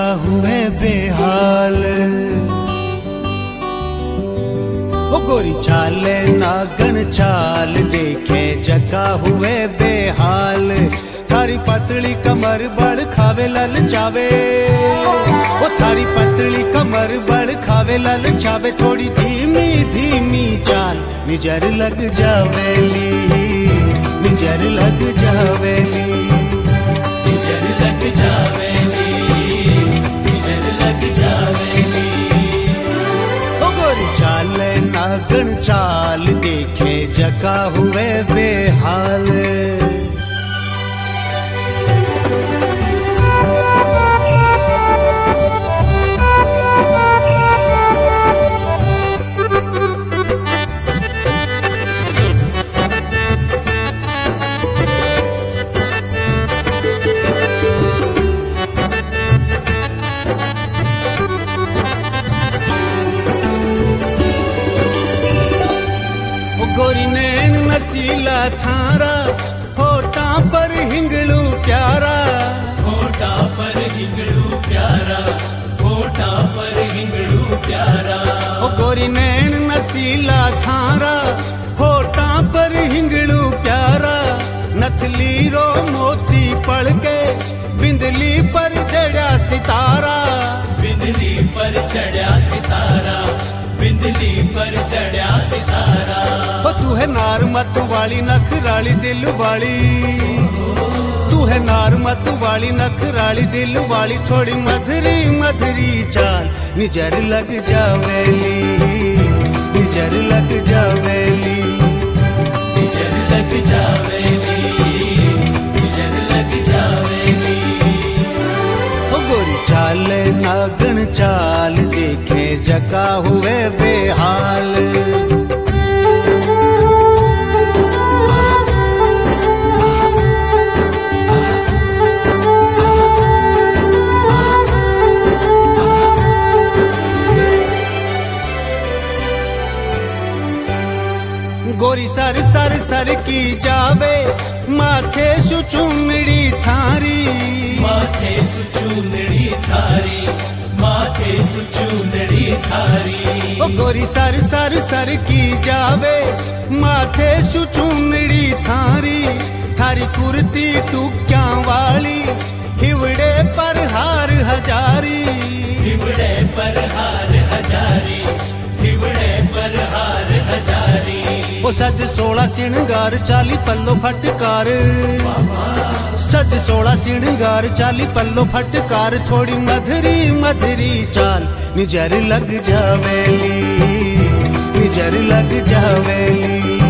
जका हुए बेहाल। ओ गोरी चाले नागन चाल देखे जका हुए बेहाल। थारी पतली कमर बड़ खावे लल चावे, ओ थारी पतली कमर बड़ खावे लल चावे। थोड़ी धीमी धीमी चाल निजर लग जावेली, निजर लग जावेली, निजर लग जावेली, निजर लग जावेली। ओ गोरी चाले नागन चाल देखे जका हुए बेहाल। गोरी नैन नसीला थारा, होठा पर हिंगलू प्यारा, होठा पर हिंगलू प्यारा, होठा पर हिंगलू प्यारा। ओ गोरी नैन नसीला थारा, होठा पर हिंगलू प्यारा। नथली रो मोती पड़ के बिंदली पर चढ़ा सितारा, बिंदली पर चढ़ा सितारा, बिंदली पर चढ़ा सितारा। ओ तू है नार मत वाली नखराली दिल वाली, तू है नार मत वाली नखराली दिल वाली। थोड़ी मधुरी मधुरी चाल निजर लग जावेली, निजर लग जावेली, निजर लग जावेली, निजर लग जावेली। ओ गोरी चाले नागन चाल देखे जका हुए बेहाल। गोरी सर सर सर की जावे माथे सुचुमड़ी थारी, माथे सुचुमड़ी थारी, माथे सुचुमड़ी थारी। ओ गोरी सर सर सर की जावे माथे सुचुमड़ी थारी। थारी कुर्ती टुक्या वाली हिवड़े पर हार हजारी, हिवड़े पर हार हजारी, हिवड़े पर हार हजारी। ओ सज 16 सिंगार 40 पल्लो फटकार, सज 16 सिंगार 40 पल्लो फटकार। थोड़ी मधुरी मधुरी चाल निजर लग जावेली, निजर लग जावेली,